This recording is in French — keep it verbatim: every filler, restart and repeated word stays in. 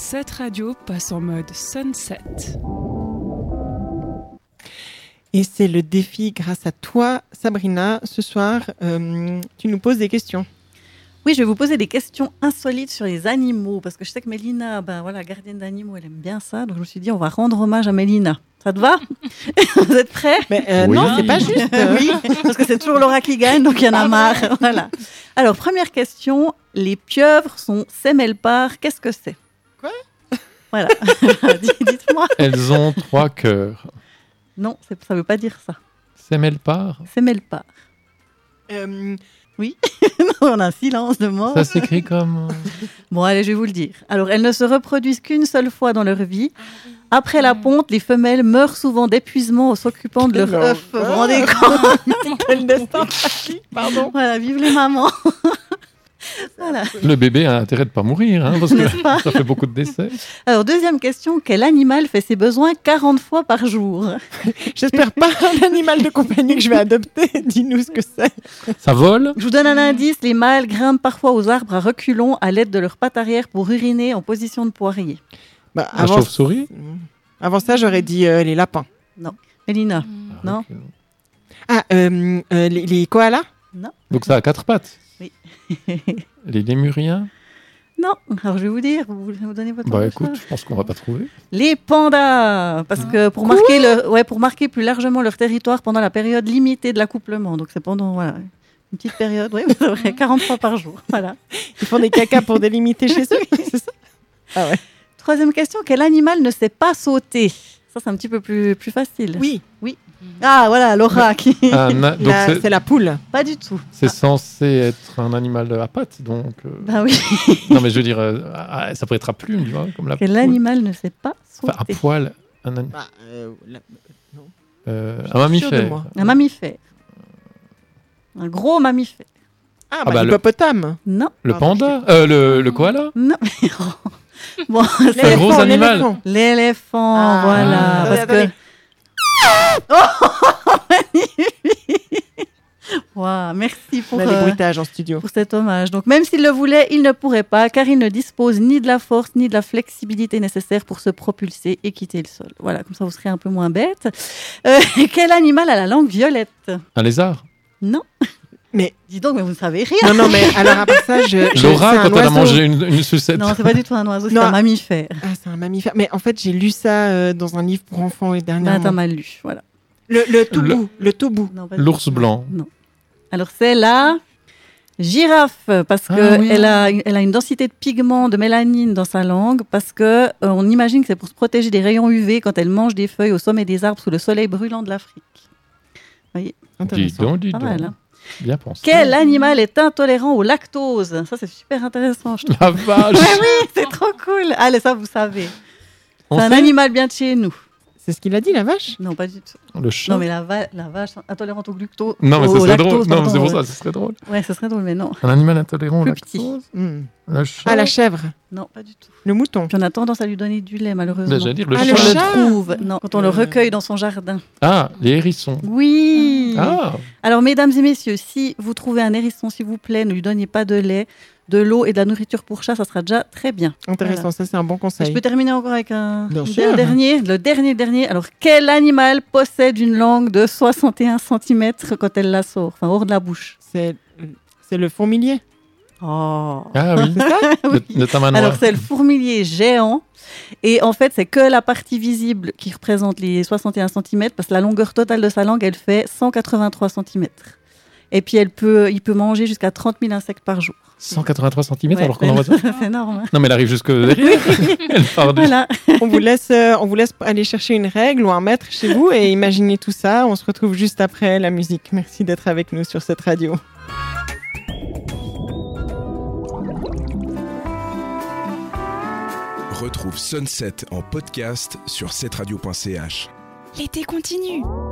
Cette radio passe en mode sunset. Et c'est le défi grâce à toi, Sabrina. Ce soir, euh, tu nous poses des questions. Oui, je vais vous poser des questions insolites sur les animaux, parce que je sais que Mélina, ben voilà, gardienne d'animaux, elle aime bien ça. Donc je me suis dit, on va rendre hommage à Mélina. Ça te va? Vous êtes prêts? Mais euh, Oui. Non, c'est pas juste. Oui, parce que c'est toujours Laura qui gagne, donc il y en a marre. Voilà. Alors, première question, les pieuvres sont sémelpares. Qu'est-ce que c'est? Quoi? Voilà. Dites-moi. Elles ont trois cœurs. Non, c'est, ça ne veut pas dire ça. Sémelpare. Sémelpares. Euh, On a un silence de mort. Ça s'écrit comme... Bon, allez, je vais vous le dire. Alors, elles ne se reproduisent qu'une seule fois dans leur vie. Après la ponte, les femelles meurent souvent d'épuisement en s'occupant de leur Non. œuf. Vous vous rendez compte? Quel destin. Pardon. Voilà, vive les mamans. Voilà. Le bébé a intérêt de ne pas mourir, hein, parce N'est-ce pas? que ça fait beaucoup de décès. Alors, deuxième question. Quel animal fait ses besoins quarante fois par jour? J'espère pas un animal de compagnie que je vais adopter. Dis-nous ce que c'est. Ça vole. Je vous donne un indice. Les mâles grimpent parfois aux arbres à reculons à l'aide de leurs pattes arrière pour uriner en position de poirier. Bah, La chauve-souris. avant ça, j'aurais dit euh, les lapins. Mélina? Ah, Non. ok. Ah, euh, euh, les, les koalas. Donc ça a quatre pattes. Oui. Les lémuriens. Non. Alors, je vais vous dire. Vous voulez vous donner votre Bah choix? écoute, je pense qu'on va pas trouver. Les pandas, parce que pour marquer, leur, ouais, pour marquer plus largement leur territoire pendant la période limitée de l'accouplement. Donc c'est pendant voilà, une petite période, oui, c'est vrai, quarante fois par jour. Voilà. Ils font des cacas pour délimiter chez eux. C'est ça? Ah ouais. Troisième question, quel animal ne sait pas sauter? Ça, c'est un petit peu plus, plus facile. Oui, Ah, voilà, Laura qui... Un na- donc la- c'est, c'est la poule. Pas du tout. c'est censé être un animal à pattes, donc... euh, Bah oui. Non mais je veux dire, euh, ah, ça pourrait être à plumes, tu vois, comme la Quel poule. animal ne sait pas sauter? Enfin, à poil. Un, ani- Bah, euh, la- euh, je suis un mammifère. sûre de moi. Un mammifère. Un gros mammifère. Ah, Ah bah, bah, le- l'hippopotame. Non. Le Ah, panda euh, le, le koala. Non. Bon, Un c'est gros L'éléphant, animal. l'éléphant. l'éléphant, Ah. voilà. Ah. Parce Attendez, que... Oh, magnifique. Wow, merci pour, On a les euh, bruitages en studio. pour cet hommage. Donc, même s'il le voulait, il ne pourrait pas, car il ne dispose ni de la force ni de la flexibilité nécessaire pour se propulser et quitter le sol. Voilà, comme ça vous serez un peu moins bête. Euh, quel animal a la langue violette? Un lézard. Non. Mais Dis donc, mais vous ne savez rien. non, non, mais alors après ça, je. je- c'est Laura, un quand elle a oiseau. mangé une, une sucette. Non, c'est pas du tout un oiseau, c'est Non. un mammifère. Ah, c'est un mammifère. Mais en fait, j'ai lu ça euh, dans un livre pour enfants et Bah, t'as dernièrement. mal lu, voilà. Le, le toubou. Le toubou. Non, pas du L'ours tout. blanc. Non. Alors, c'est la girafe, parce Ah qu'elle oui. a, elle a une densité de pigments, de mélanine dans sa langue, parce que euh, on imagine que c'est pour se protéger des rayons U V quand elle mange des feuilles au sommet des arbres sous le soleil brûlant de l'Afrique. Dis Intéressant. donc, dis Pas donc. mal, hein. Bien pensé. Quel animal est intolérant au lactose? Ça, c'est super intéressant, je trouve. La vache. Ouais, oui, c'est trop cool. Allez, ça, vous savez. On C'est un sait animal bien de chez nous. C'est ce qu'il a dit, la vache. Non, pas du tout. Le chat. Non, mais la, va- la vache intolérante au glucose. Non, mais au ça serait lactose, drôle. Non, pardon, c'est pour ouais. ça, ce serait drôle. Ouais, ce serait drôle, mais non. Un animal intolérant au Plus lactose. Hmm. Le chat. Ah, la chèvre. Non, pas du tout. Le mouton. Puis on a tendance à lui donner du lait, malheureusement. Bah, j'allais dire le Ah, Quand le chat. on le chat. trouve, non, quand on le Euh. recueille dans son jardin. Ah, les hérissons. Oui. Ah, Alors, mesdames et messieurs, si vous trouvez un hérisson, s'il vous plaît, ne lui donnez pas de lait, de l'eau et de la nourriture pour chat, ça sera déjà très bien. Intéressant, Voilà. ça c'est un bon Et conseil. je peux terminer encore avec un Bien un sûr. dernier, le dernier dernier. Alors, quel animal possède une langue de soixante et un centimètres quand elle la sort, enfin hors de la bouche? C'est c'est le fourmilier. Oh. ah oui. Oui. Le, le tamanois. Alors, c'est le fourmilier géant. Et en fait, c'est que la partie visible qui représente les soixante et un centimètres, parce que la longueur totale de sa langue, elle fait cent quatre-vingt-trois centimètres. Et puis, elle peut, il peut manger jusqu'à trente mille insectes par jour. cent quatre-vingt-trois centimètres Ouais, alors qu'on en voit ça. c'est énorme. Hein. Non, mais elle arrive jusque derrière. Elle part du... Voilà. on vous laisse, euh, on vous laisse aller chercher une règle ou un mètre chez vous et imaginez tout ça. On se retrouve juste après la musique. Merci d'être avec nous sur cette radio. Retrouve Sunset en podcast sur cette radio point c h. L'été continue.